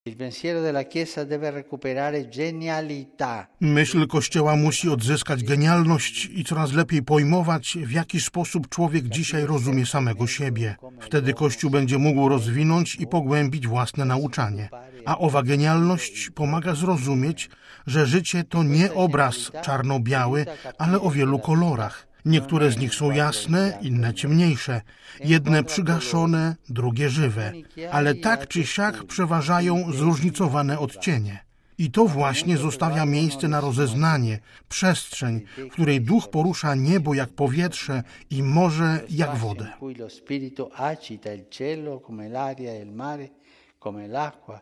Myśl Kościoła musi odzyskać genialność i coraz lepiej pojmować, w jaki sposób człowiek dzisiaj rozumie samego siebie. Wtedy Kościół będzie mógł rozwinąć i pogłębić własne nauczanie. A owa genialność pomaga zrozumieć, że życie to nie obraz czarno-biały, ale o wielu kolorach. Niektóre z nich są jasne, inne ciemniejsze, jedne przygaszone, drugie żywe, ale tak czy siak przeważają zróżnicowane odcienie. I to właśnie zostawia miejsce na rozeznanie, przestrzeń, w której duch porusza niebo jak powietrze i morze jak wodę.